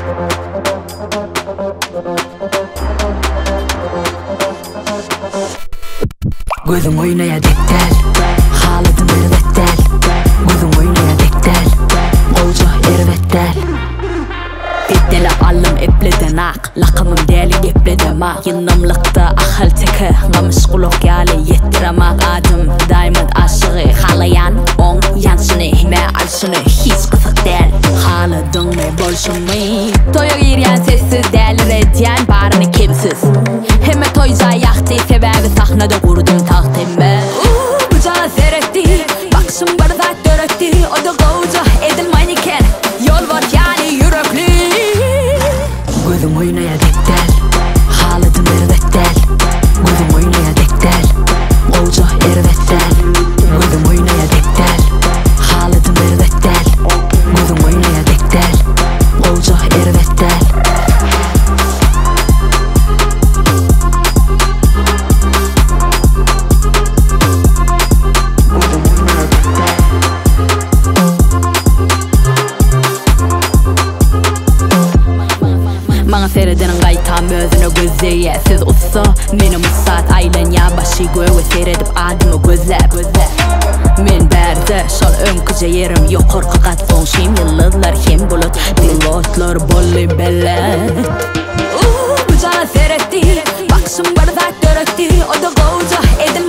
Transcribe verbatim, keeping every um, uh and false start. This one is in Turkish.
Gözüm oynaya dektel, haladım ervettel. Gözüm oynaya dektel, olca ervettel. Deddele allım epleden ak, lakımım deli epleden ak. Yınımlıkta ahıl teki, gamış kuluk yali yettiremek. Adım diamond aşığı, halayan on yansını. Me alşını hiç kısık del, haladın me bolşunu. Toya giryen sessiz del, redyen barını kimsiz. Hemme toyca yaktı, sebebi sahnada kurdum tahtime. Uuu bıcağı seyretti, bakışım bardak döretti. O da kovuca edilmeyen iken, yol var yani yürekli. Gözüm oynaya dektel, haladım ervettel. Gözüm oynaya dektel, olca ervettel. Gözüm oynaya dektel, haladım ervettel. Gözüm oynaya dektel, olca ervettel. Bana seyredenin qaytam özüne gözleye. Siz utsa, benim utsat aylan ya başı göğe. Seyredip adımı gözlep men berde, şol önküce yerim yok korku kat fonşim. Yıldızlar hem bulut, pilotlar bolli bellet. Uuu bıcağı seyretti, bakışım bardak döretti. O da kovuca edilmeyen